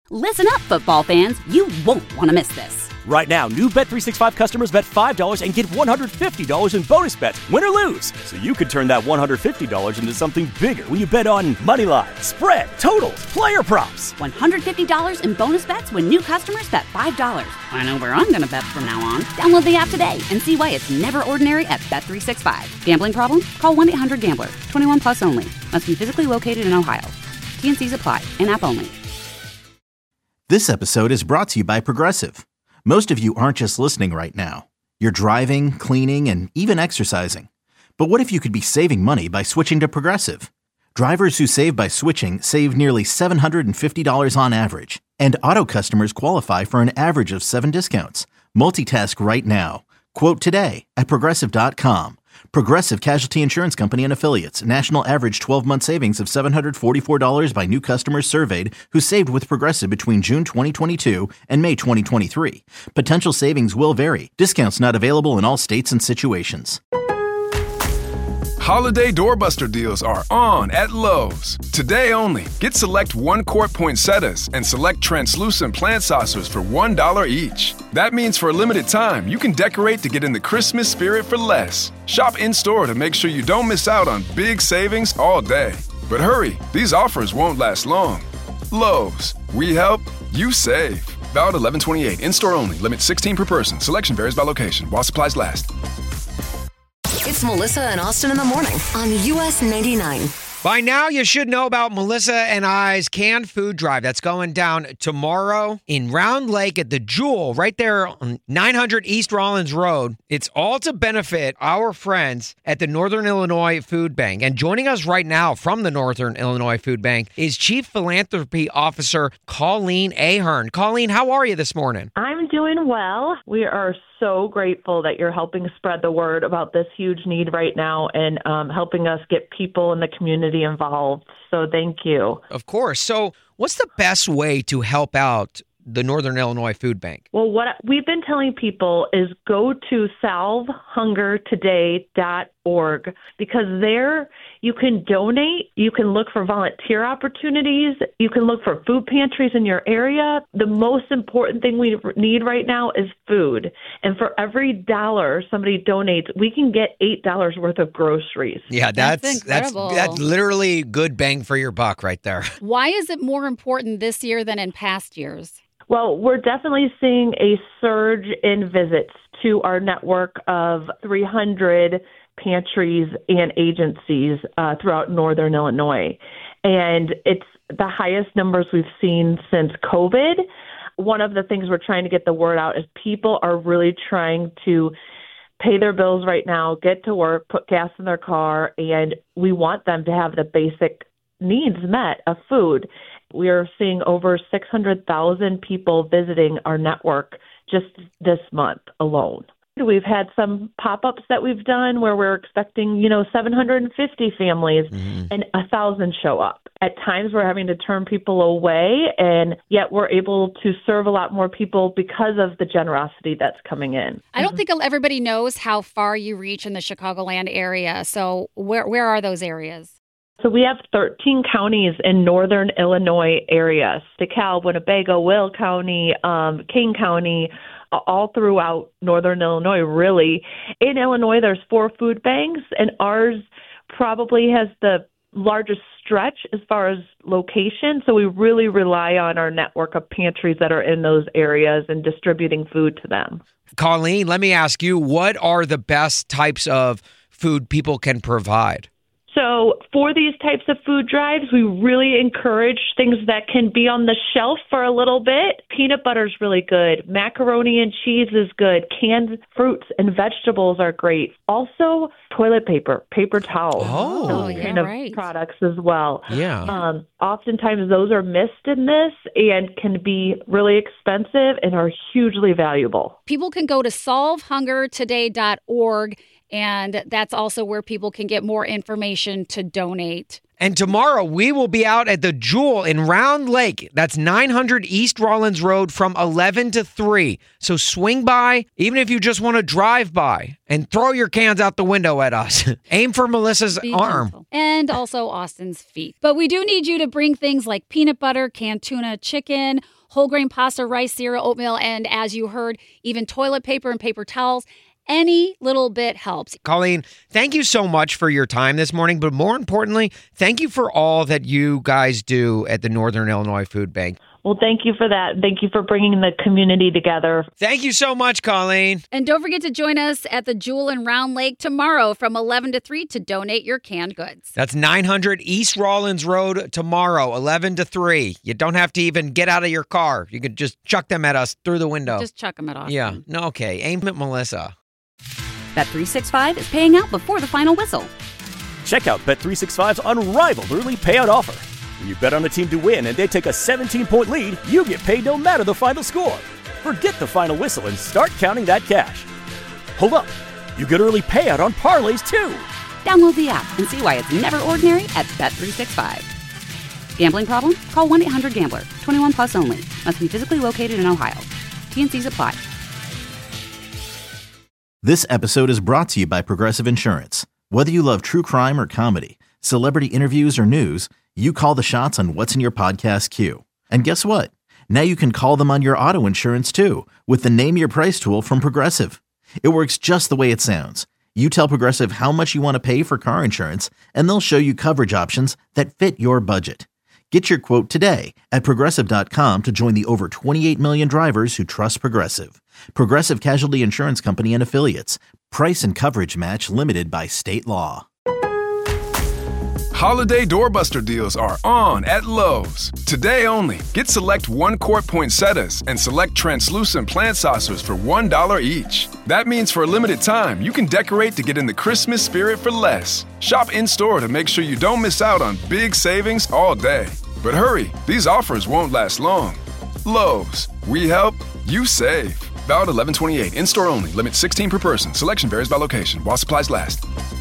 Listen up, football fans. You won't want to miss this. Right now, new Bet365 customers bet $5 and get $150 in bonus bets, win or lose. So you could turn that $150 into something bigger when you bet on money line, spread, totals, player props. $150 in bonus bets when new customers bet $5. I know where I'm going to bet from now on. Download the app today and see why it's never ordinary at Bet365. Gambling problem? Call 1-800-GAMBLER. 21 plus only. Must be physically located in Ohio. T&Cs apply. In-app only. This episode is brought to you by Progressive. Most of you aren't just listening right now. You're driving, cleaning, and even exercising. But what if you could be saving money by switching to Progressive? Drivers who save by switching save nearly $750 on average. And auto customers qualify for an average of 7 discounts. Multitask right now. Quote today at Progressive.com. Progressive Casualty Insurance Company and Affiliates. National average 12-month savings of $744 by new customers surveyed who saved with Progressive between June 2022 and May 2023. Potential savings will vary. Discounts not available in all states and situations. Holiday doorbuster deals are on at Lowe's. Today only, get select 1-quart poinsettias and select translucent plant saucers for $1 each. That means for a limited time, you can decorate to get in the Christmas spirit for less. Shop in-store to make sure you don't miss out on big savings all day. But hurry, these offers won't last long. Lowe's, we help, you save. Valid 11/28, in-store only, limit 16 per person. Selection varies by location, while supplies last. It's Melissa and Austin in the morning on US 99. By now, you should know about Melissa and I's canned food drive that's going down tomorrow in Round Lake at the Jewel, right there on 900 East Rollins Road. It's all to benefit our friends at the Northern Illinois Food Bank. And joining us right now from the Northern Illinois Food Bank is Chief Philanthropy Officer Colleen Ahern. Colleen, how are you this morning? I'm doing well. We are so grateful that you're helping spread the word about this huge need right now and helping us get people in the community involved. So thank you. Of course. So what's the best way to help out the Northern Illinois Food Bank? Well, what we've been telling people is go to solvehungertoday.org because there you can donate, you can look for volunteer opportunities, you can look for food pantries in your area. The most important thing we need right now is food. And for every dollar somebody donates, we can get $8 worth of groceries. Yeah, that's incredible. That's literally good bang for your buck right there. Why is it more important this year than in past years? Well, we're definitely seeing a surge in visits to our network of 300 pantries and agencies throughout Northern Illinois. And it's the highest numbers we've seen since COVID. One of the things we're trying to get the word out is people are really trying to pay their bills right now, get to work, put gas in their car, and we want them to have the basic needs met of food. We are seeing over 600,000 people visiting our network just this month alone. We've had some pop-ups that we've done where we're expecting, 750 families and 1,000 show up. At times we're having to turn people away, and yet we're able to serve a lot more people because of the generosity that's coming in. I don't think everybody knows how far you reach in the Chicagoland area. So where are those areas? So we have 13 counties in Northern Illinois area: DeKalb, Winnebago, Will County, King County, all throughout Northern Illinois, really. In Illinois, there's 4 food banks, and ours probably has the largest stretch as far as location. So we really rely on our network of pantries that are in those areas and distributing food to them. Colleen, let me ask you, what are the best types of food people can provide? So for these types of food drives, we really encourage things that can be on the shelf for a little bit. Peanut butter is really good. Macaroni and cheese is good. Canned fruits and vegetables are great. Also, toilet paper, paper towels. Oh, those kind of products as well. Yeah. Oftentimes those are missed in this and can be really expensive and are hugely valuable. People can go to solvehungertoday.org. And that's also where people can get more information to donate And tomorrow we will be out at the Jewel in Round Lake. That's 900 East Rollins Road from 11 to 3. So swing by, even if you just want to drive by, and throw your cans out the window at us. Aim for Melissa's arm. Gentle. And also Austin's feet. But we do need you to bring things like peanut butter, canned tuna, chicken, whole grain pasta, rice, cereal, oatmeal, and as you heard, even toilet paper and paper towels. Any little bit helps. Colleen, thank you so much for your time this morning, but more importantly, thank you for all that you guys do at the Northern Illinois Food Bank. Well, thank you for that. Thank you for bringing the community together. Thank you so much, Colleen. And don't forget to join us at the Jewel in Round Lake tomorrow from 11 to 3 to donate your canned goods. That's 900 East Rollins Road tomorrow, 11 to 3. You don't have to even get out of your car. You could just chuck them at us through the window. Just chuck them at Austin. Yeah. No, okay. Aim at Melissa. Bet365 is paying out before the final whistle. Check out Bet365's unrivaled early payout offer. When you bet on a team to win and they take a 17-point lead, you get paid no matter the final score. Forget the final whistle and start counting that cash. Hold up. You get early payout on parlays, too. Download the app and see why it's never ordinary at Bet365. Gambling problem? Call 1-800-GAMBLER. 21 plus only. Must be physically located in Ohio. T&Cs apply. This episode is brought to you by Progressive Insurance. Whether you love true crime or comedy, celebrity interviews or news, you call the shots on what's in your podcast queue. And guess what? Now you can call them on your auto insurance too with the Name Your Price tool from Progressive. It works just the way it sounds. You tell Progressive how much you want to pay for car insurance, and they'll show you coverage options that fit your budget. Get your quote today at Progressive.com to join the over 28 million drivers who trust Progressive. Progressive Casualty Insurance Company and Affiliates. Price and coverage match limited by state law. Holiday doorbuster deals are on at Lowe's. Today only, get select 1-quart poinsettias and select translucent plant saucers for $1 each. That means for a limited time, you can decorate to get in the Christmas spirit for less. Shop in-store to make sure you don't miss out on big savings all day. But hurry, these offers won't last long. Lowe's, we help, you save. Valid 11/28, in-store only, limit 16 per person. Selection varies by location, while supplies last.